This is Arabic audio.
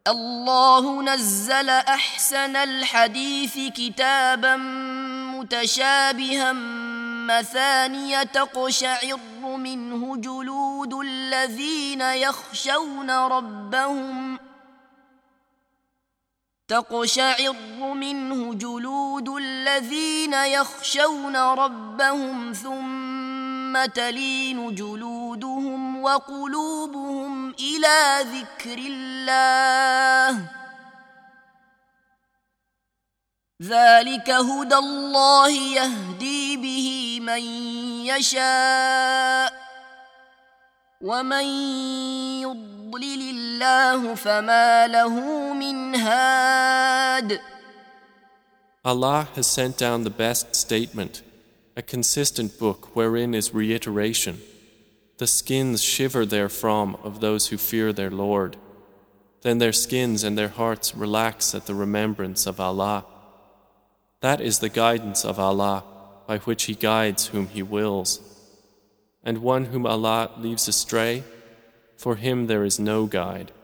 الله نزل أحسن الحديث كتابا متشابها مثانية تقشعر منه جلود الذين يخشون ربهم ثم تلين جلودهم وقلوبهم إلى ذكر الله ذلك هدى الله يهدي به من يشاء ومن يضلل الله فما له من هاد. Allah has sent down the best statement, a consistent book wherein is reiteration. The skins shiver therefrom of those who fear their Lord. Then their skins and their hearts relax at the remembrance of Allah. That is the guidance of Allah, by which He guides whom He wills. And one whom Allah leaves astray, for him there is no guide.